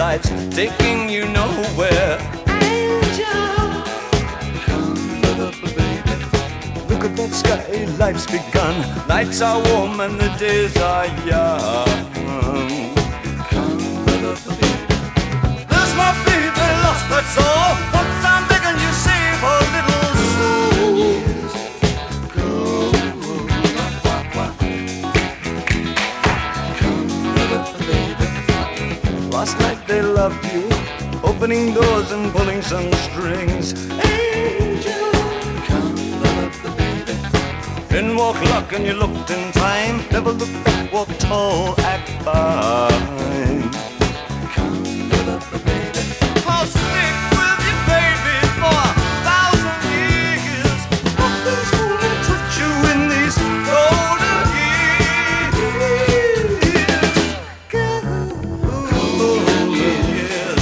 life's taking you nowhere. Angel, come up, baby. Look at that sky, life's begun. Nights are warm and the days are young. Come up, baby. There's my baby lost, that's all. Once I'm begging you, save a little soul. Years go. Come up, baby. Last night they loved you, opening doors and pulling some strings. Angel, come up, baby. In walked luck and you looked in time. Never look back, walk tall, act fine. Come up, baby. I'll stick with you, baby, for 1,000 years. Nothing's gonna touch you in these golden years. Golden years.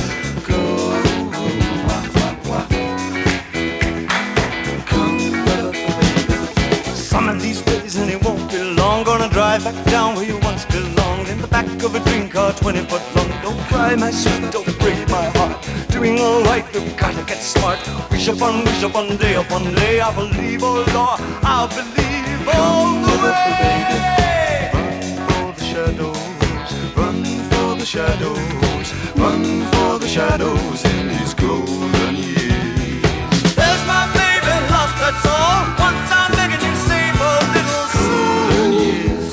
Some of these days and it won't be long. Gonna drive back down where you once belonged. In the back of a dream car 20 foot long. Don't cry my sweet, don't break my heart. Doing alright, we've gotta get smart. Wish upon day upon day. I believe, oh Lord, I believe all the way. Run for the shadows, run for the shadows, run for the shadows in these golden years. There's my baby lost, that's all. Once I'm begging you, save a little soul. Golden years,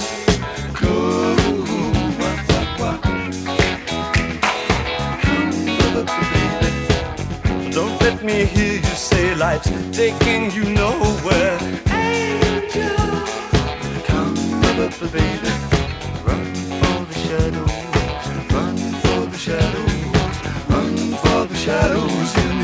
don't let me hear you say life's taking you nowhere. Angel, come up, baby. Run for the shadows, run for the shadows, run for the shadows in